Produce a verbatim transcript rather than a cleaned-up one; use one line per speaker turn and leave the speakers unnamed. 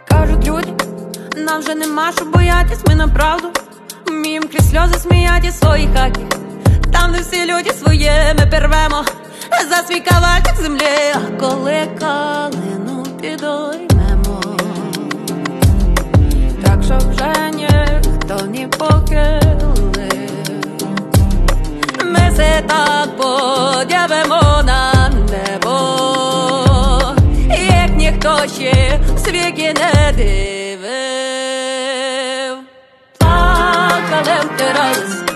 Кажуть люди, нам вже нема що боятись, ми направду вмієм крізь сльози сміяті свої хаті. Там, де всі люди своє, ми первемо за свій кавальчик землі. А коли калину підоймемо, так що вже ніхто не похилив, ми се так подявимо на небо, як ніхто ще в світі не дивив. Плакали, втирались